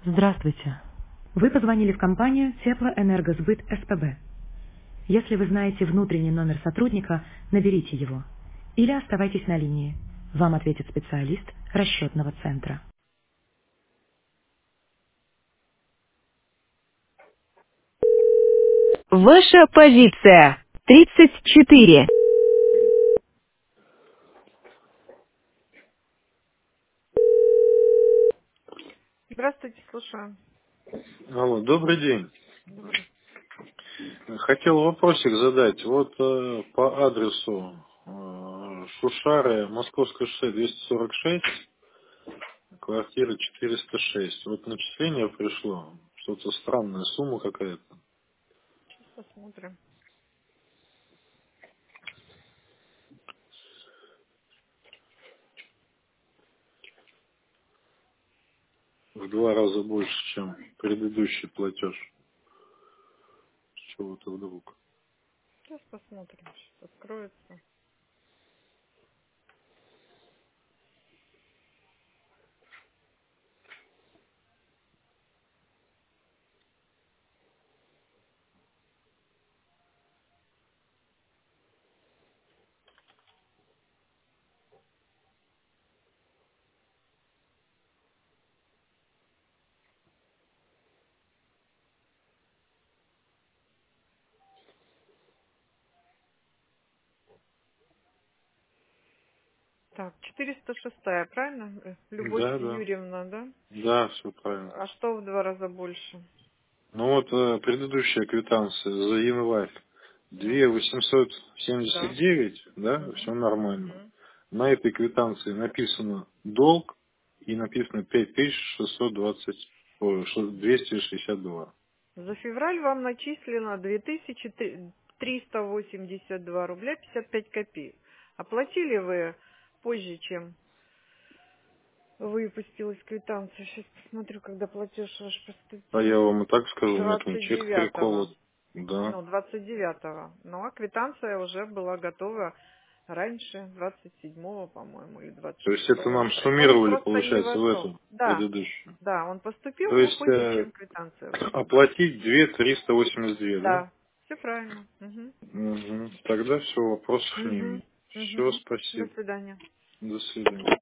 Здравствуйте. Вы позвонили в компанию Теплоэнергосбыт СПБ. Если вы знаете внутренний номер сотрудника, наберите его. Или оставайтесь на линии. Вам ответит специалист расчетного центра. Ваша позиция 34. Здравствуйте, слушаю. Алло, добрый день. Добрый. Хотел вопросик задать. Вот по адресу Шушары, Московское шоссе 246, квартира 406. Вот начисление пришло. Что-то странная сумма какая-то. Сейчас посмотрим. В 2 раза больше, чем предыдущий платеж. С чего-то вдруг. Сейчас посмотрим. Сейчас откроется. Так, 406, правильно? Любовь Да, да. Юрьевна, да? Да, все правильно. А что в 2 раза больше? Ну вот предыдущая квитанция за январь Ну, две восемьсот да. семьдесят девять, да, все Мгм. нормально. Мгм. На этой квитанции написано долг и написано 5620, 262. За февраль вам начислено 2382 рубля 55 копеек. Оплатили вы позже, чем выпустилась квитанция. Сейчас посмотрю, когда платеж ваш А я поступил. вам и так скажу, у меня там чек 29-го. приколот. Да. Ну, 29-го. Ну, а квитанция уже была готова раньше, 27-го, по-моему, или То есть это 26-го. нам Но он суммировали, просто не получается, в вошел. эту Да, предыдущую. да, он поступил, То но есть позже, чем квитанция вышла. оплатить 2382, да? Да, все правильно. Угу. Угу. Тогда все, вопросов не Угу. имею. Все, Угу. До спасибо. свидания. До свидания.